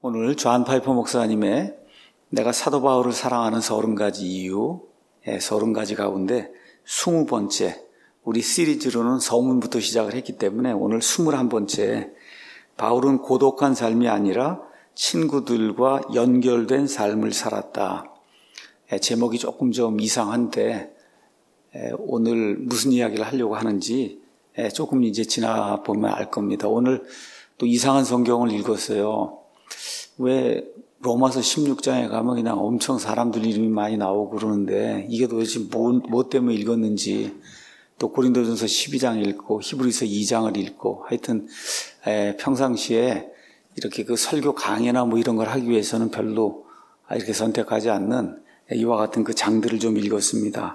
오늘 존 파이퍼 목사님의 내가 사도 바울을 사랑하는 30가지 이유, 30가지 가운데 20번째, 우리 시리즈로는 서문부터 시작을 했기 때문에 오늘 21번째, 바울은 고독한 삶이 아니라 친구들과 연결된 삶을 살았다. 제목이 조금 좀 이상한데 오늘 무슨 이야기를 하려고 하는지 조금 이제 지나보면 알 겁니다. 오늘 또 이상한 성경을 읽었어요. 왜 로마서 16장에 가면 그냥 엄청 사람들 이름이 많이 나오고 그러는데 이게 도대체 뭐 때문에 읽었는지, 또 고린도전서 12장 읽고 히브리서 2장을 읽고 하여튼 평상시에 이렇게 그 설교 강의나 뭐 이런 걸 하기 위해서는 별로 이렇게 선택하지 않는 이와 같은 그 장들을 좀 읽었습니다.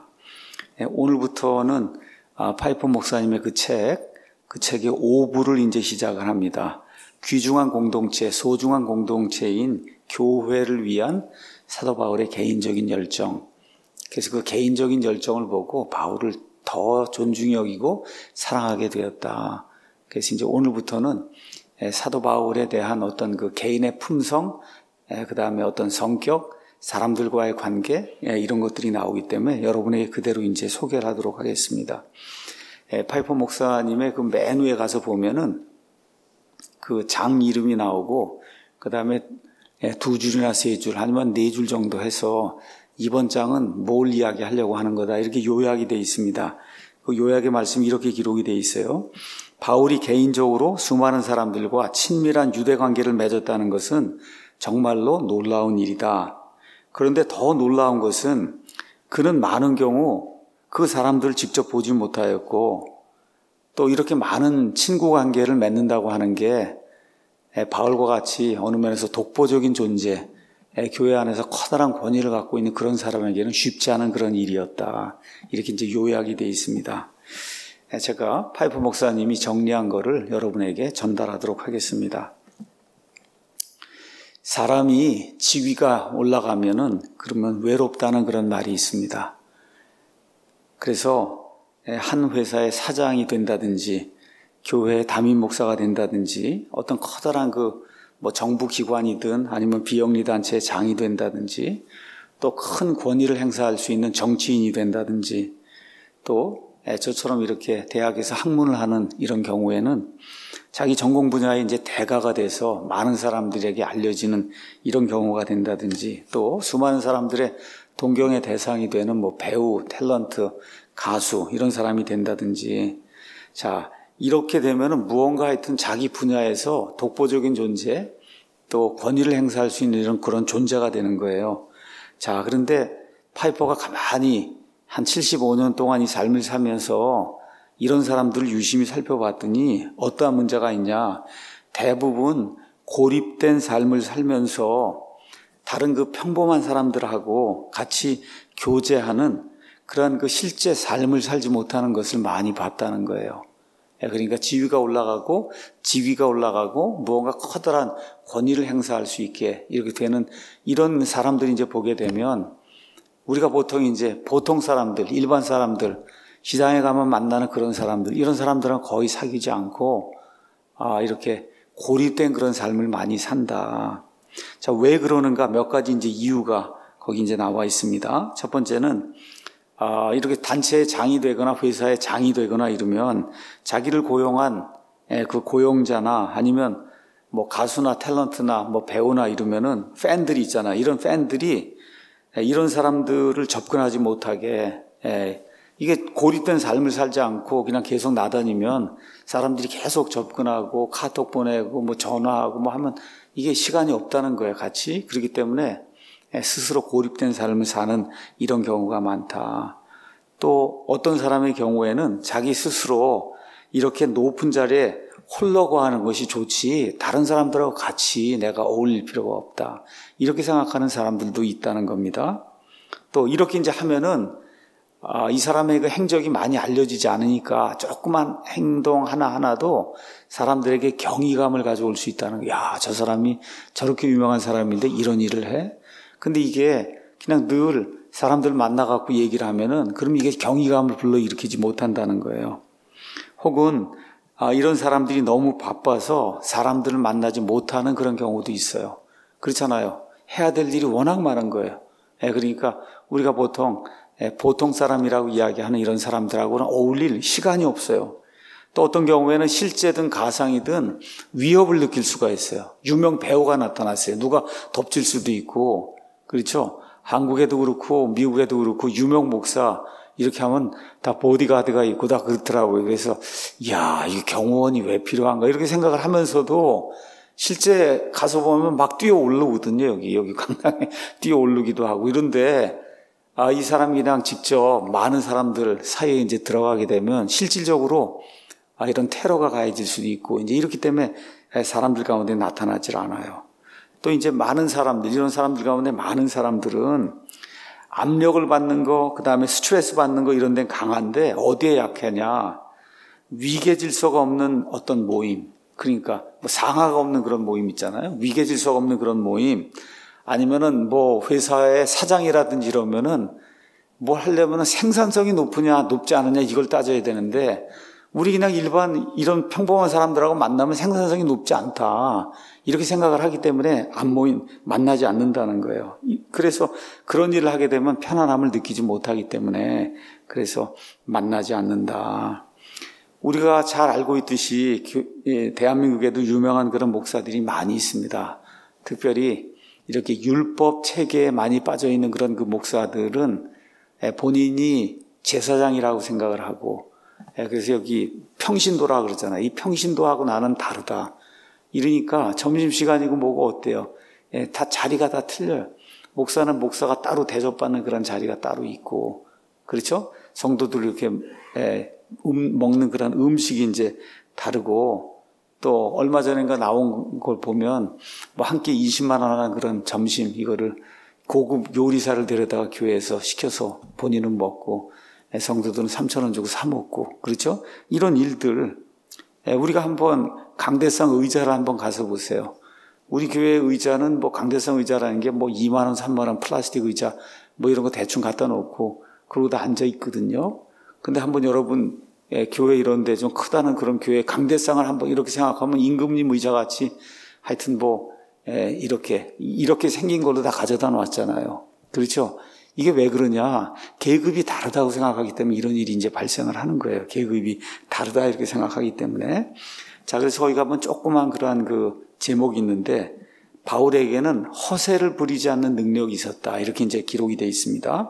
오늘부터는 파이퍼 목사님의 그 책의 5부를 이제 시작을 합니다. 귀중한 공동체, 소중한 공동체인 교회를 위한 사도 바울의 개인적인 열정. 그래서 그 개인적인 열정을 보고 바울을 더 존중히 여기고 사랑하게 되었다. 그래서 이제 오늘부터는 사도 바울에 대한 어떤 그 개인의 품성, 그 다음에 어떤 성격, 사람들과의 관계, 이런 것들이 나오기 때문에 여러분에게 그대로 이제 소개를 하도록 하겠습니다. 파이퍼 목사님의 그 맨 위에 가서 보면은 그 장 이름이 나오고, 그 다음에 2줄이나 3줄, 아니면 4줄 정도 해서 이번 장은 뭘 이야기하려고 하는 거다, 이렇게 요약이 되어 있습니다. 그 요약의 말씀이 이렇게 기록이 되어 있어요. 바울이 개인적으로 수많은 사람들과 친밀한 유대 관계를 맺었다는 것은 정말로 놀라운 일이다. 그런데 더 놀라운 것은 그는 많은 경우 그 사람들을 직접 보지 못하였고, 또 이렇게 많은 친구 관계를 맺는다고 하는 게 바울과 같이 어느 면에서 독보적인 존재, 교회 안에서 커다란 권위를 갖고 있는 그런 사람에게는 쉽지 않은 그런 일이었다. 이렇게 이제 요약이 되어 있습니다. 제가 파이퍼 목사님이 정리한 거를 여러분에게 전달하도록 하겠습니다. 사람이 지위가 올라가면은 그러면 외롭다는 그런 말이 있습니다. 그래서 한 회사의 사장이 된다든지 교회 담임 목사가 된다든지 어떤 커다란 뭐 정부 기관이든 아니면 비영리 단체의 장이 된다든지 또 큰 권위를 행사할 수 있는 정치인이 된다든지 또 저처럼 이렇게 대학에서 학문을 하는 이런 경우에는 자기 전공 분야에 이제 대가가 돼서 많은 사람들에게 알려지는 이런 경우가 된다든지 또 수많은 사람들의 동경의 대상이 되는 뭐 배우, 탤런트, 가수 이런 사람이 된다든지, 자 이렇게 되면은 무언가 하여튼 자기 분야에서 독보적인 존재 또 권위를 행사할 수 있는 이런 그런 존재가 되는 거예요. 자 그런데 파이퍼가 가만히 한 75년 동안 이 삶을 살면서 이런 사람들을 유심히 살펴봤더니 어떠한 문제가 있냐, 대부분 고립된 삶을 살면서 다른 그 평범한 사람들하고 같이 교제하는 그런 그 실제 삶을 살지 못하는 것을 많이 봤다는 거예요. 그러니까 지위가 올라가고 지위가 올라가고 무언가 커다란 권위를 행사할 수 있게 이렇게 되는 이런 사람들이 이제 보게 되면 우리가 보통 사람들, 일반 사람들, 시장에 가면 만나는 그런 사람들, 이런 사람들은 거의 사귀지 않고 이렇게 고립된 그런 삶을 많이 산다. 자, 왜 그러는가 몇 가지 이제 이유가 거기 이제 나와 있습니다. 첫 번째는 이렇게 단체의 장이 되거나 회사의 장이 되거나 이러면 자기를 고용한 그 고용자나 아니면 뭐 가수나 탤런트나 뭐 배우나 이러면은 팬들이 있잖아. 이런 팬들이 이런 사람들을 접근하지 못하게, 이게 고립된 삶을 살지 않고 그냥 계속 나다니면 사람들이 계속 접근하고 카톡 보내고 뭐 전화하고 뭐 하면 이게 시간이 없다는 거예요, 같이. 그렇기 때문에 스스로 고립된 삶을 사는 이런 경우가 많다. 또 어떤 사람의 경우에는 자기 스스로 이렇게 높은 자리에 홀로 거하는 것이 좋지 다른 사람들하고 같이 내가 어울릴 필요가 없다. 이렇게 생각하는 사람들도 있다는 겁니다. 또 이렇게 이제 하면은 이 사람의 그 행적이 많이 알려지지 않으니까 조그만 행동 하나하나도 사람들에게 경이감을 가져올 수 있다는 거예요. 야, 저 사람이 저렇게 유명한 사람인데 이런 일을 해? 근데 이게 그냥 늘 사람들 만나갖고 얘기를 하면은 그럼 이게 경이감을 불러일으키지 못한다는 거예요. 혹은 이런 사람들이 너무 바빠서 사람들을 만나지 못하는 그런 경우도 있어요. 그렇잖아요. 해야 될 일이 워낙 많은 거예요. 그러니까 우리가 보통 사람이라고 이야기하는 이런 사람들하고는 어울릴 시간이 없어요. 또 어떤 경우에는 실제든 가상이든 위협을 느낄 수가 있어요. 유명 배우가 나타났어요. 누가 덮칠 수도 있고, 그렇죠? 한국에도 그렇고 미국에도 그렇고 유명 목사 이렇게 하면 다 보디가드가 있고 다 그렇더라고요. 그래서 이야, 이 경호원이 왜 필요한가 이렇게 생각을 하면서도 실제 가서 보면 막 뛰어 오르거든요. 여기 강당에 뛰어 오르기도 하고 이런데 이 사람이 그냥 직접 많은 사람들 사이에 이제 들어가게 되면 실질적으로 이런 테러가 가해질 수도 있고 이제 이렇기 때문에 사람들 가운데 나타나질 않아요. 또 이제 많은 사람들, 이런 사람들 가운데 많은 사람들은 압력을 받는 거, 그 다음에 스트레스 받는 거 이런 데는 강한데 어디에 약하냐? 위계 질서가 없는 어떤 모임, 그러니까 뭐 상하가 없는 그런 모임 있잖아요. 위계 질서가 없는 그런 모임, 아니면은 뭐 회사의 사장이라든지 이러면은 뭘 하려면은 생산성이 높으냐, 높지 않느냐 이걸 따져야 되는데 우리 그냥 일반 이런 평범한 사람들하고 만나면 생산성이 높지 않다. 이렇게 생각을 하기 때문에 만나지 않는다는 거예요. 그래서 그런 일을 하게 되면 편안함을 느끼지 못하기 때문에 그래서 만나지 않는다. 우리가 잘 알고 있듯이 대한민국에도 유명한 그런 목사들이 많이 있습니다. 특별히 이렇게 율법 체계에 많이 빠져 있는 그런 그 목사들은 본인이 제사장이라고 생각을 하고 그래서 여기 평신도라 그러잖아요. 이 평신도하고 나는 다르다. 이러니까 점심시간이고 뭐고 어때요? 다 자리가 다 틀려요. 목사는 목사가 따로 대접받는 그런 자리가 따로 있고, 그렇죠? 성도들 이렇게 먹는 그런 음식이 이제 다르고, 또 얼마 전인가 나온 걸 보면 뭐 한 끼 20만 원 하는 그런 점심 이거를 고급 요리사를 데려다가 교회에서 시켜서 본인은 먹고 성도들은 3,000원 주고 사 먹고, 그렇죠? 이런 일들 우리가 한번 강대상 의자를 한번 가서 보세요. 우리 교회 의자는 뭐 강대상 의자라는 게 뭐 2만 원, 3만 원 플라스틱 의자 뭐 이런 거 대충 갖다 놓고 그러고 다 앉아 있거든요. 근데 한번 여러분 교회 이런 데 좀 크다는 그런 교회 강대상을 한번 이렇게 생각하면 임금님 의자 같이 하여튼 뭐 이렇게 생긴 걸로 다 가져다 놨잖아요. 그렇죠? 이게 왜 그러냐? 계급이 다르다고 생각하기 때문에 이런 일이 이제 발생을 하는 거예요. 계급이 다르다 이렇게 생각하기 때문에. 자, 그래서 거기 가면 조그만 그러한 그 제목이 있는데 바울에게는 허세를 부리지 않는 능력이 있었다. 이렇게 이제 기록이 되어 있습니다.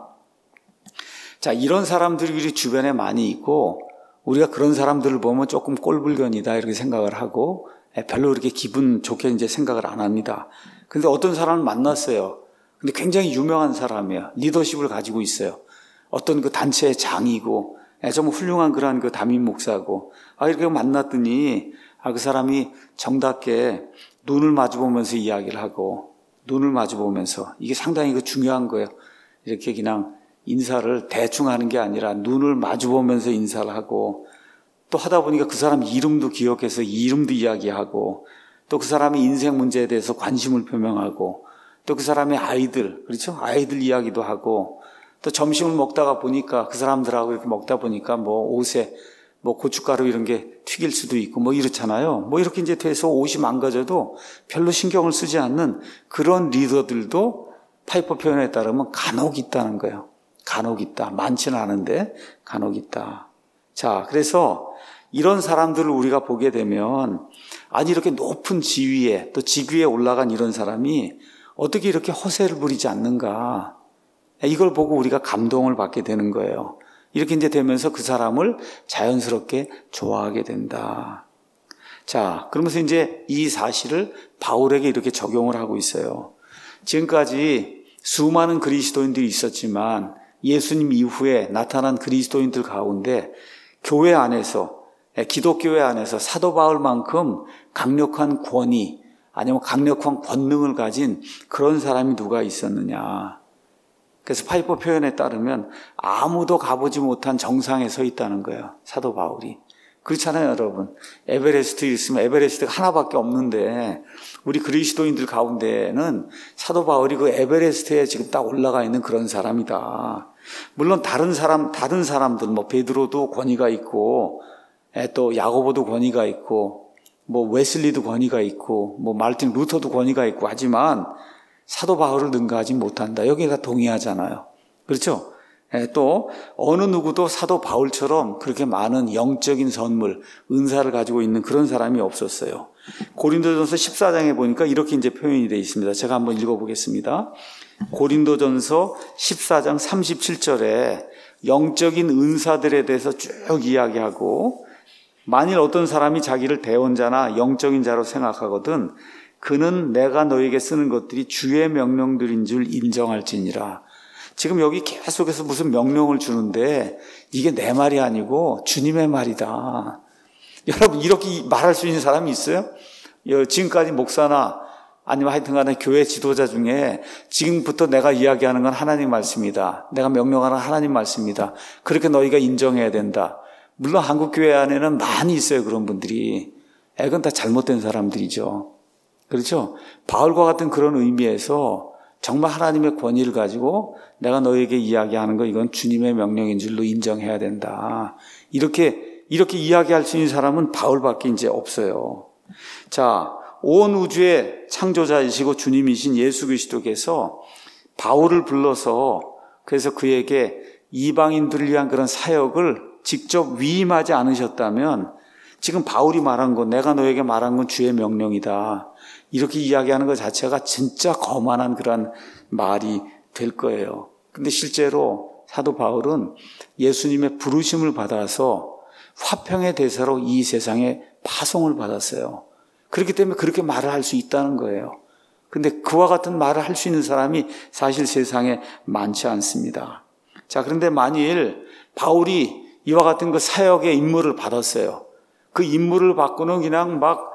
자, 이런 사람들이 우리 주변에 많이 있고 우리가 그런 사람들을 보면 조금 꼴불견이다 이렇게 생각을 하고 별로 그렇게 기분 좋게 이제 생각을 안 합니다. 근데 어떤 사람을 만났어요. 근데 굉장히 유명한 사람이에요. 리더십을 가지고 있어요. 어떤 그 단체의 장이고, 정말 훌륭한 그러한 그 담임 목사고, 이렇게 만났더니, 그 사람이 정답게 눈을 마주보면서 이야기를 하고, 눈을 마주보면서, 이게 상당히 그 중요한 거예요. 이렇게 그냥 인사를 대충 하는 게 아니라 눈을 마주보면서 인사를 하고, 또 하다 보니까 그 사람 이름도 기억해서 이름도 이야기하고, 또 그 사람의 인생 문제에 대해서 관심을 표명하고, 또 그 사람의 아이들, 그렇죠? 아이들 이야기도 하고, 또 점심을 먹다가 보니까 그 사람들하고 이렇게 먹다 보니까 뭐 옷에 뭐 고춧가루 이런 게 튀길 수도 있고 뭐 이렇잖아요. 뭐 이렇게 이제 돼서 옷이 망가져도 별로 신경을 쓰지 않는 그런 리더들도 파이퍼 표현에 따르면 간혹 있다는 거예요. 간혹 있다. 많지는 않은데 간혹 있다. 자, 그래서 이런 사람들을 우리가 보게 되면 아니 이렇게 높은 지위에 또 직위에 올라간 이런 사람이 어떻게 이렇게 허세를 부리지 않는가? 이걸 보고 우리가 감동을 받게 되는 거예요. 이렇게 이제 되면서 그 사람을 자연스럽게 좋아하게 된다. 자, 그러면서 이제 이 사실을 바울에게 이렇게 적용을 하고 있어요. 지금까지 수많은 그리스도인들이 있었지만 예수님 이후에 나타난 그리스도인들 가운데 교회 안에서, 기독교회 안에서 사도 바울만큼 강력한 권위, 아니면 강력한 권능을 가진 그런 사람이 누가 있었느냐. 그래서 파이퍼 표현에 따르면 아무도 가보지 못한 정상에 서 있다는 거예요. 사도 바울이. 그렇잖아요, 여러분. 에베레스트 있으면 에베레스트가 하나밖에 없는데 우리 그리스도인들 가운데는 사도 바울이 그 에베레스트에 지금 딱 올라가 있는 그런 사람이다. 물론 다른 사람들, 뭐 베드로도 권위가 있고 또 야고보도 권위가 있고 뭐 웨슬리도 권위가 있고 뭐 마르틴 루터도 권위가 있고 하지만 사도 바울을 능가하지 못한다. 여기에 다 동의하잖아요. 그렇죠? 또 어느 누구도 사도 바울처럼 그렇게 많은 영적인 선물, 은사를 가지고 있는 그런 사람이 없었어요. 고린도전서 14장에 보니까 이렇게 이제 표현이 되어 있습니다. 제가 한번 읽어보겠습니다. 고린도전서 14장 37절에 영적인 은사들에 대해서 쭉 이야기하고, 만일 어떤 사람이 자기를 대언자나 영적인 자로 생각하거든 그는 내가 너에게 쓰는 것들이 주의 명령들인 줄 인정할지니라. 지금 여기 계속해서 무슨 명령을 주는데 이게 내 말이 아니고 주님의 말이다. 여러분, 이렇게 말할 수 있는 사람이 있어요? 지금까지 목사나 아니면 하여튼 간에 교회 지도자 중에 지금부터 내가 이야기하는 건 하나님 말씀이다. 내가 명령하는 하나님 말씀이다. 그렇게 너희가 인정해야 된다. 물론 한국교회 안에는 많이 있어요, 그런 분들이. 그건 다 잘못된 사람들이죠. 그렇죠? 바울과 같은 그런 의미에서 정말 하나님의 권위를 가지고 내가 너에게 이야기하는 거 이건 주님의 명령인 줄로 인정해야 된다. 이렇게 이야기할 수 있는 사람은 바울밖에 이제 없어요. 자, 온 우주의 창조자이시고 주님이신 예수 그리스도께서 바울을 불러서 그래서 그에게 이방인들을 위한 그런 사역을 직접 위임하지 않으셨다면 지금 바울이 말한 건, 내가 너에게 말한 건 주의 명령이다, 이렇게 이야기하는 것 자체가 진짜 거만한 그런 말이 될 거예요. 근데 실제로 사도 바울은 예수님의 부르심을 받아서 화평의 대사로 이 세상에 파송을 받았어요. 그렇기 때문에 그렇게 말을 할 수 있다는 거예요. 근데 그와 같은 말을 할 수 있는 사람이 사실 세상에 많지 않습니다. 자, 그런데 만일 바울이 이와 같은 그 사역의 임무를 받았어요. 그 임무를 받고는 그냥 막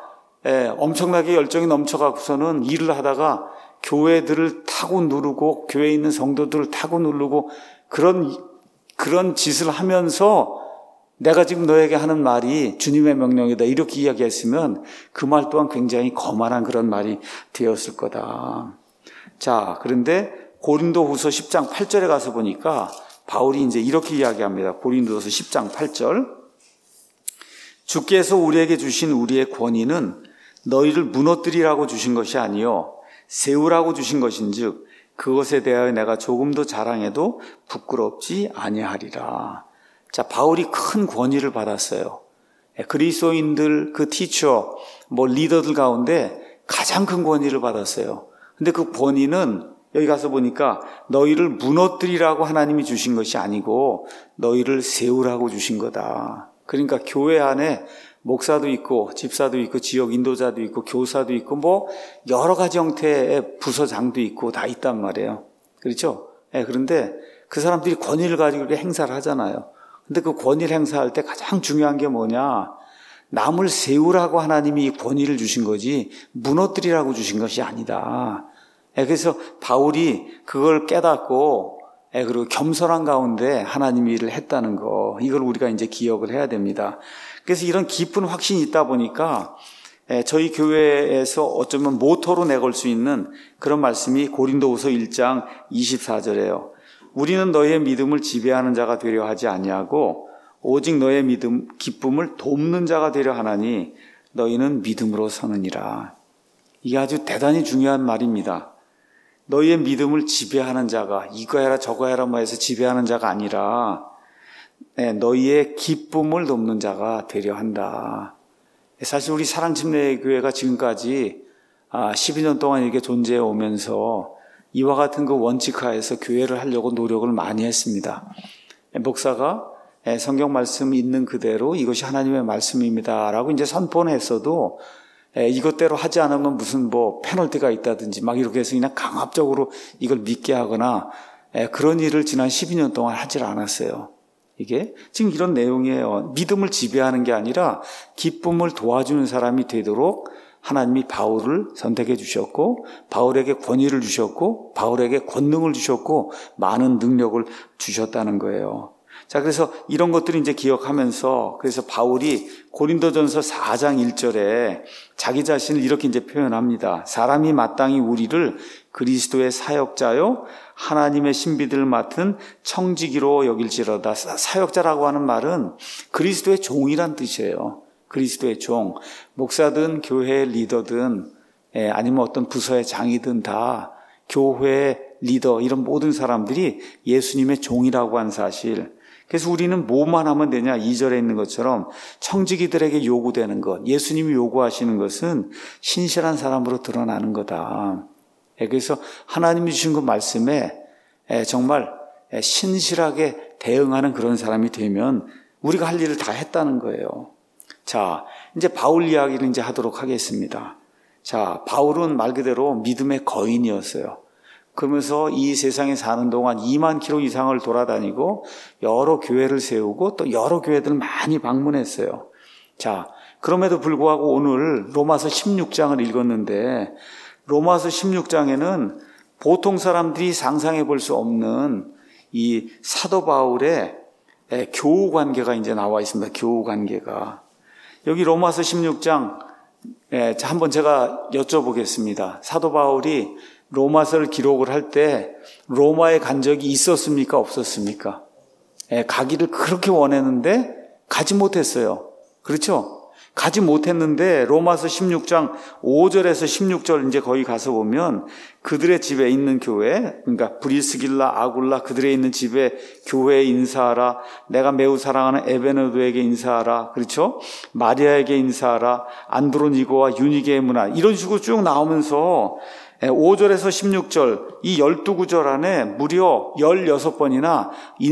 엄청나게 열정이 넘쳐가고서는 일을 하다가 교회들을 타고 누르고 교회에 있는 성도들을 타고 누르고 그런 짓을 하면서 내가 지금 너에게 하는 말이 주님의 명령이다 이렇게 이야기했으면 그 말 또한 굉장히 거만한 그런 말이 되었을 거다. 자, 그런데 고린도후서 10장 8절에 가서 보니까 바울이 이제 이렇게 이야기합니다. 고린도후서 10장 8절. 주께서 우리에게 주신 우리의 권위는 너희를 무너뜨리라고 주신 것이 아니요 세우라고 주신 것인즉 그것에 대하여 내가 조금도 자랑해도 부끄럽지 아니하리라. 자, 바울이 큰 권위를 받았어요. 그리스도인들, 그 티처, 리더들 가운데 가장 큰 권위를 받았어요. 근데 그 권위는 여기 가서 보니까 너희를 무너뜨리라고 하나님이 주신 것이 아니고 너희를 세우라고 주신 거다. 그러니까 교회 안에 목사도 있고 집사도 있고 지역 인도자도 있고 교사도 있고 여러 가지 형태의 부서장도 있고 다 있단 말이에요. 그렇죠? 그런데 그 사람들이 권위를 가지고 이렇게 행사를 하잖아요. 근데 그 권위를 행사할 때 가장 중요한 게 뭐냐? 남을 세우라고 하나님이 권위를 주신 거지 무너뜨리라고 주신 것이 아니다. 그래서 바울이 그걸 깨닫고 그리고 겸손한 가운데 하나님 일을 했다는 거, 이걸 우리가 이제 기억을 해야 됩니다. 그래서 이런 깊은 확신이 있다 보니까 저희 교회에서 어쩌면 모토로 내걸 수 있는 그런 말씀이 고린도후서 1장 24절이에요. 우리는 너희의 믿음을 지배하는 자가 되려 하지 아니하고 오직 너의 믿음 기쁨을 돕는 자가 되려 하나니 너희는 믿음으로 서느니라. 이게 아주 대단히 중요한 말입니다. 너희의 믿음을 지배하는 자가, 이거 해라 저거 해라 해서 지배하는 자가 아니라 너희의 기쁨을 돕는 자가 되려 한다. 사실 우리 사랑침례교회가 지금까지 12년 동안 이렇게 존재해 오면서 이와 같은 그 원칙하에서 교회를 하려고 노력을 많이 했습니다. 목사가 성경 말씀 있는 그대로 이것이 하나님의 말씀입니다라고 이제 선포는 했어도 이것대로 하지 않으면 무슨 페널티가 있다든지 막 이렇게 해서 그냥 강압적으로 이걸 믿게 하거나 그런 일을 지난 12년 동안 하질 않았어요. 이게 지금 이런 내용이에요. 믿음을 지배하는 게 아니라 기쁨을 도와주는 사람이 되도록 하나님이 바울을 선택해 주셨고 바울에게 권위를 주셨고 바울에게 권능을 주셨고 많은 능력을 주셨다는 거예요. 자, 그래서 이런 것들을 이제 기억하면서 그래서 바울이 고린도전서 4장 1절에 자기 자신을 이렇게 이제 표현합니다. 사람이 마땅히 우리를 그리스도의 사역자요 하나님의 신비들을 맡은 청지기로 여길지로다. 사역자라고 하는 말은 그리스도의 종이란 뜻이에요. 그리스도의 종, 목사든 교회 리더든 아니면 어떤 부서의 장이든 다 교회 리더 이런 모든 사람들이 예수님의 종이라고 한 사실. 그래서 우리는 뭐만 하면 되냐? 2절에 있는 것처럼 청지기들에게 요구되는 것, 예수님이 요구하시는 것은 신실한 사람으로 드러나는 거다. 그래서 하나님이 주신 그 말씀에 정말 신실하게 대응하는 그런 사람이 되면 우리가 할 일을 다 했다는 거예요. 자, 이제 바울 이야기를 이제 하도록 하겠습니다. 자, 바울은 말 그대로 믿음의 거인이었어요. 그러면서 이 세상에 사는 동안 2만 킬로 이상을 돌아다니고 여러 교회를 세우고 또 여러 교회들을 많이 방문했어요. 자, 그럼에도 불구하고 오늘 로마서 16장을 읽었는데 로마서 16장에는 보통 사람들이 상상해 볼 수 없는 이 사도 바울의 교우 관계가 이제 나와 있습니다. 교우 관계가. 여기 로마서 16장 한번 제가 여쭤보겠습니다. 사도 바울이 로마서를 기록을 할 때 로마에 간 적이 있었습니까? 없었습니까? 가기를 그렇게 원했는데 가지 못했어요. 그렇죠? 가지 못했는데 로마서 16장 5절에서 16절 이제 거기 가서 보면 그들의 집에 있는 교회, 그러니까 브리스길라, 아굴라 그들의 있는 집에 교회에 인사하라. 내가 매우 사랑하는 에베네도에게 인사하라. 그렇죠? 마리아에게 인사하라. 안드로니고와 유니게의 문화 이런 식으로 쭉 나오면서 5절에서 16절 이 12구절 안에 무려 16번이나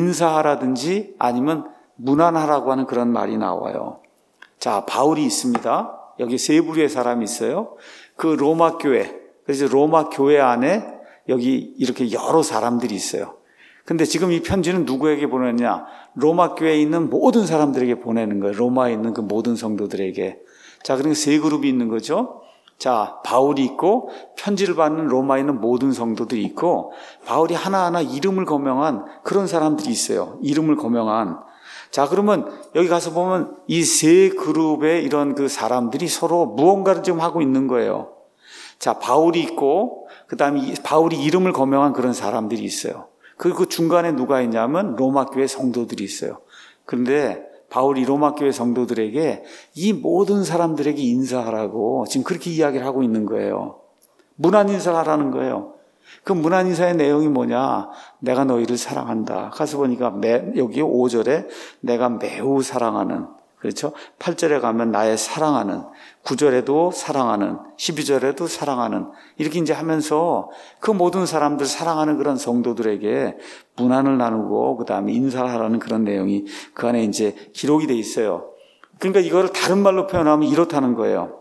인사하라든지 아니면 문안하라고 하는 그런 말이 나와요. 자, 바울이 있습니다. 여기 세 부류의 사람이 있어요. 그 로마 교회, 그래서 로마 교회 안에 여기 이렇게 여러 사람들이 있어요. 근데 지금 이 편지는 누구에게 보내냐? 로마 교회에 있는 모든 사람들에게 보내는 거예요. 로마에 있는 그 모든 성도들에게. 자, 그러니까 세 그룹이 있는 거죠. 자, 바울이 있고 편지를 받는 로마에 있는 모든 성도들이 있고 바울이 하나하나 이름을 거명한 그런 사람들이 있어요. 이름을 거명한. 자, 그러면 여기 가서 보면 이 세 그룹의 이런 그 사람들이 서로 무언가를 지금 하고 있는 거예요. 자, 바울이 있고 그다음에 바울이 이름을 거명한 그런 사람들이 있어요. 그 중간에 누가 있냐면 로마 교회 성도들이 있어요. 그런데 바울이 로마 교회 성도들에게 이 모든 사람들에게 인사하라고 지금 그렇게 이야기를 하고 있는 거예요. 문안 인사를 하라는 거예요. 그 문안 인사의 내용이 뭐냐? 내가 너희를 사랑한다. 가서 보니까 여기 5절에 내가 매우 사랑하는, 그렇죠? 8절에 가면 나의 사랑하는, 9절에도 사랑하는, 12절에도 사랑하는 이렇게 이제 하면서 그 모든 사람들 사랑하는 그런 성도들에게 문안을 나누고 그다음에 인사를 하라는 그런 내용이 그 안에 이제 기록이 돼 있어요. 그러니까 이거를 다른 말로 표현하면 이렇다는 거예요.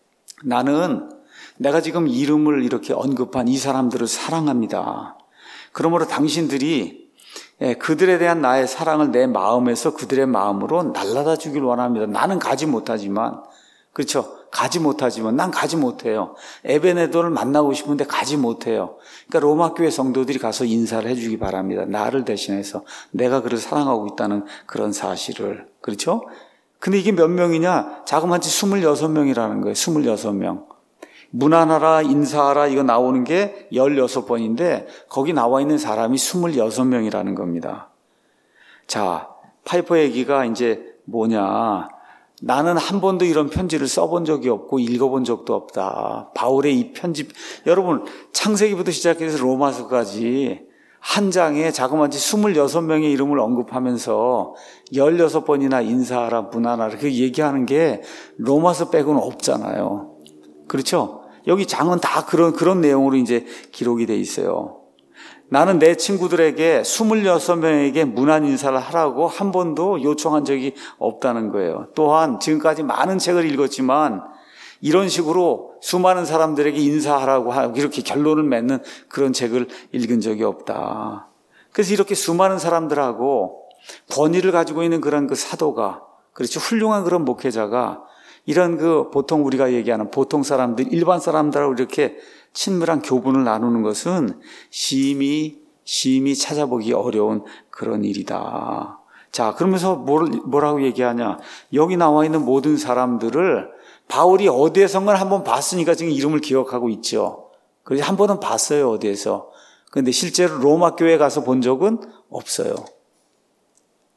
나는 내가 지금 이름을 이렇게 언급한 이 사람들을 사랑합니다. 그러므로 당신들이 그들에 대한 나의 사랑을 내 마음에서 그들의 마음으로 날라다 주길 원합니다. 나는 가지 못하지만, 그렇죠? 가지 못하지만 난 가지 못해요. 에베네도를 만나고 싶은데 가지 못해요. 그러니까 로마 교회 성도들이 가서 인사를 해주기 바랍니다. 나를 대신해서 내가 그를 사랑하고 있다는 그런 사실을. 그렇죠? 근데 이게 몇 명이냐? 자그마치 26명이라는 거예요. 26명. 문안하라, 인사하라 이거 나오는 게 16번인데 거기 나와 있는 사람이 26명이라는 겁니다. 자, 파이퍼 얘기가 이제 뭐냐? 나는 한 번도 이런 편지를 써본 적이 없고 읽어본 적도 없다. 바울의 이 편지, 여러분 창세기부터 시작해서 로마서까지 한 장에 자그마치 26명의 이름을 언급하면서 16번이나 인사하라, 문안하라 그 얘기하는 게 로마서 빼고는 없잖아요. 그렇죠? 여기 장은 다 그런 내용으로 이제 기록이 돼 있어요. 나는 내 친구들에게 26명에게 문안 인사를 하라고 한 번도 요청한 적이 없다는 거예요. 또한 지금까지 많은 책을 읽었지만 이런 식으로 수많은 사람들에게 인사하라고 하고 이렇게 결론을 맺는 그런 책을 읽은 적이 없다. 그래서 이렇게 수많은 사람들하고 권위를 가지고 있는 그런 그 사도가, 그렇죠? 훌륭한 그런 목회자가 이런 그 보통 우리가 얘기하는 보통 사람들, 일반 사람들하고 이렇게 친밀한 교분을 나누는 것은 심히 찾아보기 어려운 그런 일이다. 자, 그러면서 뭐라고 얘기하냐? 여기 나와 있는 모든 사람들을 바울이 어디에선가 한번 봤으니까 지금 이름을 기억하고 있죠. 그래서 한 번은 봤어요, 어디에서. 그런데 실제로 로마 교회에 가서 본 적은 없어요.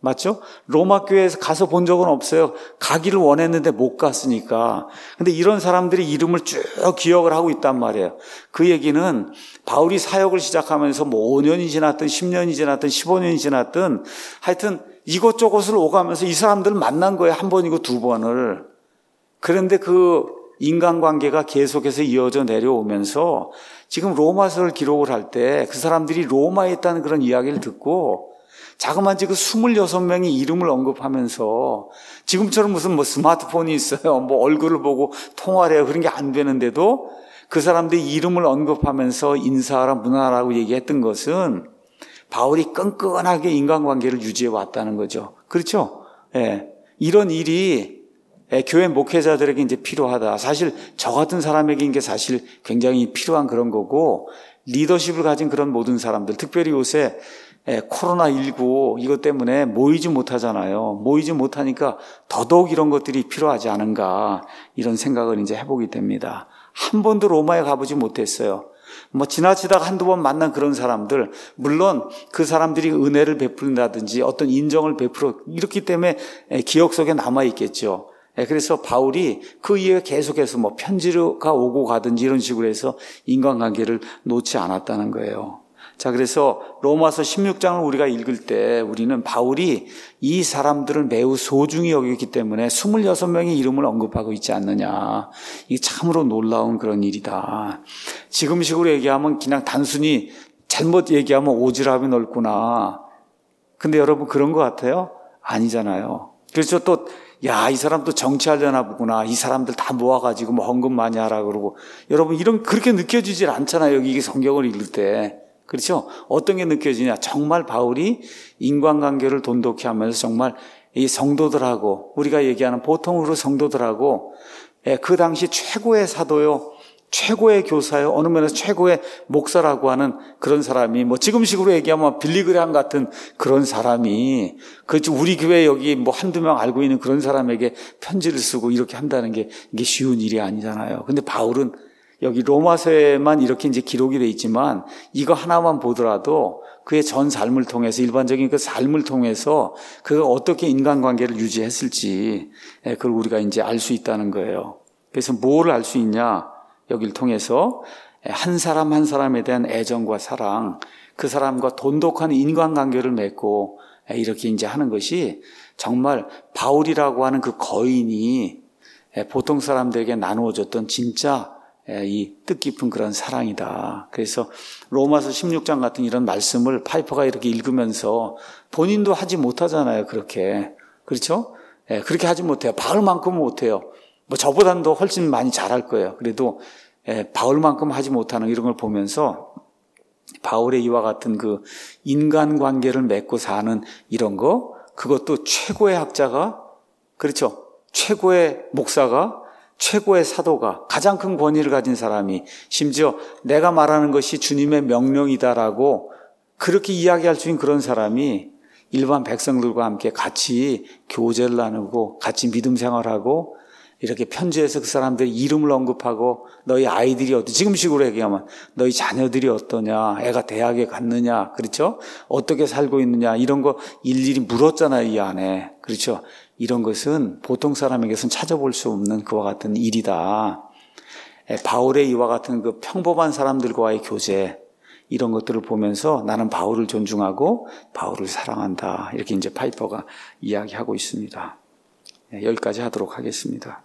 맞죠? 로마 교회에서 가서 본 적은 없어요. 가기를 원했는데 못 갔으니까. 근데 이런 사람들이 이름을 쭉 기억을 하고 있단 말이에요. 그 얘기는 바울이 사역을 시작하면서 뭐 5년이 지났든 10년이 지났든 15년이 지났든 하여튼 이곳저곳을 오가면서 이 사람들을 만난 거예요. 한 번이고 두 번을. 그런데 그 인간관계가 계속해서 이어져 내려오면서 지금 로마서를 기록을 할 때 그 사람들이 로마에 있다는 그런 이야기를 듣고 자그마치 그 26명의 이름을 언급하면서 지금처럼 무슨 뭐 스마트폰이 있어요. 뭐 얼굴을 보고 통화를 해요. 그런 게 안 되는데도 그 사람들이 이름을 언급하면서 인사하라 문화라고 얘기했던 것은 바울이 끈끈하게 인간관계를 유지해 왔다는 거죠. 그렇죠? 예. 이런 일이 교회 목회자들에게 이제 필요하다. 사실 저 같은 사람에게 이게 사실 굉장히 필요한 그런 거고 리더십을 가진 그런 모든 사람들, 특별히 요새 코로나19 이것 때문에 모이지 못하잖아요. 모이지 못하니까 더더욱 이런 것들이 필요하지 않은가 이런 생각을 이제 해보게 됩니다. 한 번도 로마에 가보지 못했어요. 뭐 지나치다가 한두 번 만난 그런 사람들, 물론 그 사람들이 은혜를 베푼다든지 어떤 인정을 베풀어 이렇기 때문에 기억 속에 남아있겠죠. 그래서 바울이 그 이후에 계속해서 뭐 편지가 오고 가든지 이런 식으로 해서 인간관계를 놓지 않았다는 거예요. 자, 그래서 로마서 16장을 우리가 읽을 때 우리는 바울이 이 사람들을 매우 소중히 여기기 때문에 26명의 이름을 언급하고 있지 않느냐. 이게 참으로 놀라운 그런 일이다. 지금식으로 얘기하면 그냥 단순히 잘못 얘기하면 오지랖이 넓구나. 근데 여러분 그런 것 같아요? 아니잖아요. 그래서 또 야, 이 사람도 정치하려나 보구나. 이 사람들 다 모아가지고 뭐 헌금 많이 하라 그러고. 여러분 그렇게 느껴지질 않잖아요. 여기 성경을 읽을 때. 그렇죠? 어떤 게 느껴지냐? 정말 바울이 인간관계를 돈독히 하면서 정말 이 성도들하고 우리가 얘기하는 보통으로 성도들하고 그 당시 최고의 사도요, 최고의 교사요, 어느 면에서 최고의 목사라고 하는 그런 사람이 뭐 지금식으로 얘기하면 빌리그레함 같은 그런 사람이 그렇죠. 우리 교회 여기 뭐 한두 명 알고 있는 그런 사람에게 편지를 쓰고 이렇게 한다는 게 이게 쉬운 일이 아니잖아요. 근데 바울은 여기 로마서에만 이렇게 이제 기록이 돼 있지만 이거 하나만 보더라도 그의 전 삶을 통해서 일반적인 그 삶을 통해서 그가 어떻게 인간관계를 유지했을지 그걸 우리가 이제 알 수 있다는 거예요. 그래서 뭐를 알 수 있냐? 여기를 통해서 한 사람 한 사람에 대한 애정과 사랑, 그 사람과 돈독한 인간관계를 맺고 이렇게 이제 하는 것이 정말 바울이라고 하는 그 거인이 보통 사람들에게 나누어줬던 진짜 이 뜻깊은 그런 사랑이다. 그래서 로마서 16장 같은 이런 말씀을 파이퍼가 이렇게 읽으면서 본인도 하지 못하잖아요. 그렇게. 그렇죠? 그렇게 하지 못해요. 바울만큼은 못해요. 뭐 저보다는 더 훨씬 많이 잘할 거예요. 그래도 바울만큼 하지 못하는 이런 걸 보면서 바울의 이와 같은 그 인간관계를 맺고 사는 이런 거, 그것도 최고의 학자가, 그렇죠? 최고의 목사가, 최고의 사도가, 가장 큰 권위를 가진 사람이, 심지어 내가 말하는 것이 주님의 명령이다라고 그렇게 이야기할 수 있는 그런 사람이 일반 백성들과 함께 같이 교제를 나누고 같이 믿음 생활하고 이렇게 편지에서 그 사람들의 이름을 언급하고 너희 아이들이 지금식으로 얘기하면 너희 자녀들이 어떠냐, 애가 대학에 갔느냐, 그렇죠? 어떻게 살고 있느냐 이런 거 일일이 물었잖아요, 이 안에. 그렇죠? 이런 것은 보통 사람에게서는 찾아볼 수 없는 그와 같은 일이다. 바울의 이와 같은 그 평범한 사람들과의 교제, 이런 것들을 보면서 나는 바울을 존중하고 바울을 사랑한다. 이렇게 이제 파이퍼가 이야기하고 있습니다. 여기까지 하도록 하겠습니다.